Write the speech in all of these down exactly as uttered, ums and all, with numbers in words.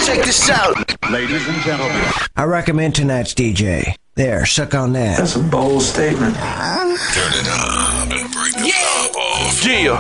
Check this out. Ladies and gentlemen, I recommend tonight's D J. There, suck on that. That's a bold statement. Turn it up and break the Yeah. top off. Yeah.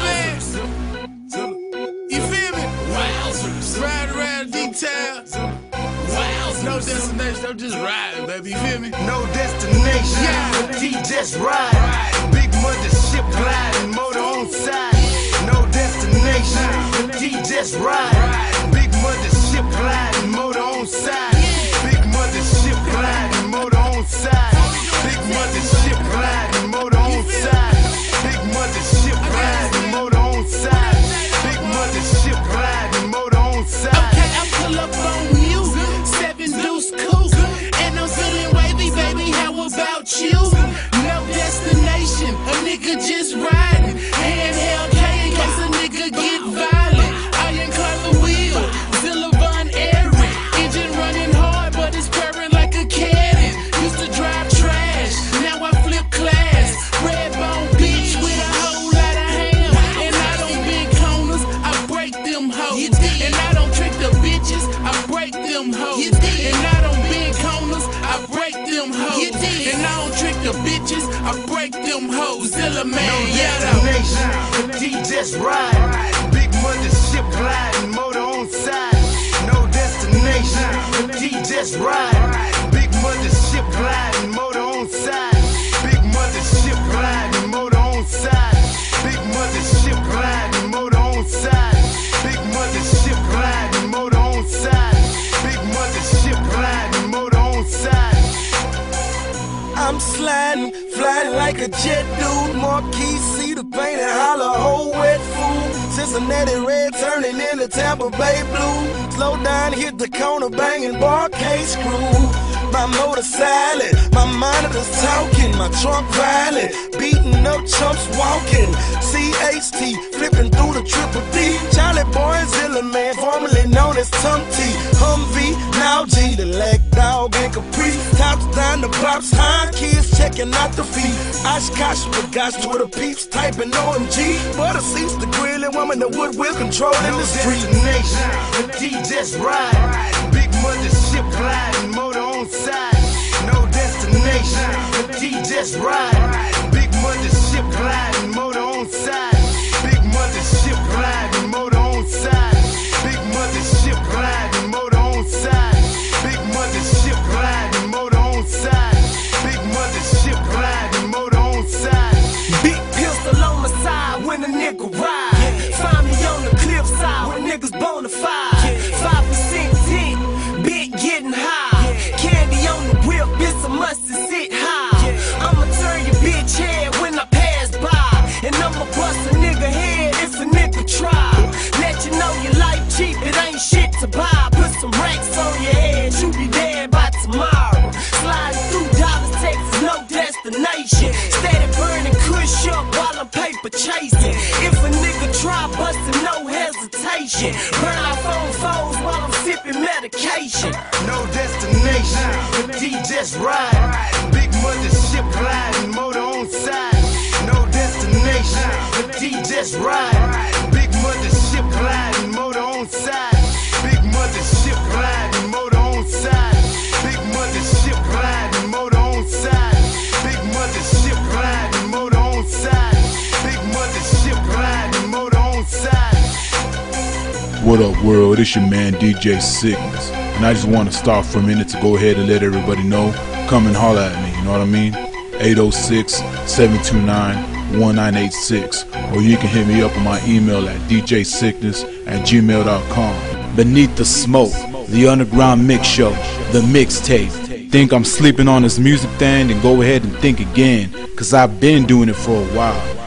You feel me? Wowzers. Ride around detail. Wowzers. No destination, I'm just riding, baby. You feel me? No destination. Yeah. T just ride. Big mothership gliding, motor on side. No destination. T just ride. Big mothership gliding, motor on side. Big mothership gliding, motor on side. Big mothership gliding, motor on side. Big mothership gliding, motor on side. Big mothership gliding, motor on side. Okay, I pull up on you. Seven deuce coupe. And I'm feeling wavy, baby. How about you? No destination. A nigga just riding. Handheld K in case a nigga get violent. Iron color wheel. Zilla Von Eric. Engine running hard, but it's purring like a cannon. Used to drive trash. Now I flip class. Red bone bitch with a whole lot of ham. And I don't bend corners. I break them hoes. And I don't trick the bitches. I break them hoes. And I don't bend corners. I break them hoes. And I don't trick the bitches. I break them hoes. Zilla man, yeah, Destination. T just ride. Big mothership gliding, motor on side. No destination. T just ride. Big mothership gliding, motor on side. Big mothership gliding, motor on side. Big mothership gliding, motor on side. Big mothership gliding, motor on side. Big mothership gliding, motor on side. I'm sliding, flying like a jet dude. Marquis, see the paint and holler, whole wet food. Cincinnati red turning into Tampa Bay blue. Slow down, hit the corner, banging bar case screw. My motor silent, my monitor's talking, my trunk violent, beating up chumps walking. C H T, flipping through the triple D. Charlie Boy and Zilla Man, formerly known as Tum T. Humvee, now G, the leg dog and Capri. Tops down the pops, high kids checking out the feet. Oshkosh with gosh to the peeps, typing O M G. Butter seats, the grilling woman, the wood wheel controlling No the street. destination. T just ride. Big mothership gliding, motor on side. No destination. T just ride. Big mothership gliding, motor on side. Big mothership gliding, motor on side. Big mothership gliding, motor on side. Big mothership gliding, motor on side. Big mothership gliding, motor on side. Big pistol on my side when a nigga ride. Find me on the cliffside when niggas bonafide. Five percent tint, big getting high. Candy on the whip, it's a must to sit high. I'ma turn your bitch head when I pass by. And I'ma bust a nigga head if a nigga try. Let you know your life cheap, it ain't shit to buy. Put some racks on your head, you be dead by tomorrow. Sliding through Dallas, Texas, no destination. Steady burning kush up while I'm paper chasing. If a nigga try busting, no hesitation. Burn off on foes while I'm sipping medication. No destination. T just ride. Big mothership gliding, motor on side. No destination. T just ride. Big mothership gliding, motor on side. Big mothership gliding, motor on side. Big mothership gliding, motor on side. Big mothership gliding, motor on side. Big mothership gliding, motor on side. What up, world? It's your man D J Sickness, and I just want to stop for a minute to go ahead and let everybody know. Come and holler at me, you know what I mean? eight oh six, seven two nine, one nine eight six, or you can hit me up on my email at d j sickness at gmail dot com. Beneath the Smoke, the Underground Mix Show, the mixtape. Think I'm sleeping on this music thing? Then go ahead and think again, cause I've been doing it for a while.